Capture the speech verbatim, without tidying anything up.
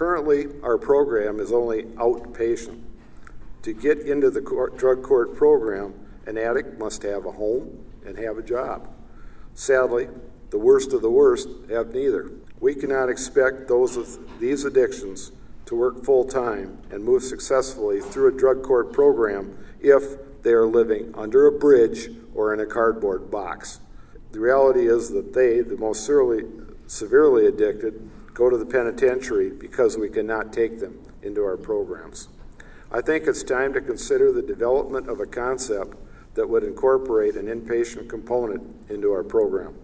Currently, our program is only outpatient. To get into the court, drug court program, an addict must have a home and have a job. Sadly, the worst of the worst have neither. We cannot expect those with these addictions to work full-time and move successfully through a drug court program if they are living under a bridge or in a cardboard box. The reality is that they, the most severely, severely addicted, go to the penitentiary because we cannot take them into our programs. I think it's time to consider the development of a concept that would incorporate an inpatient component into our program.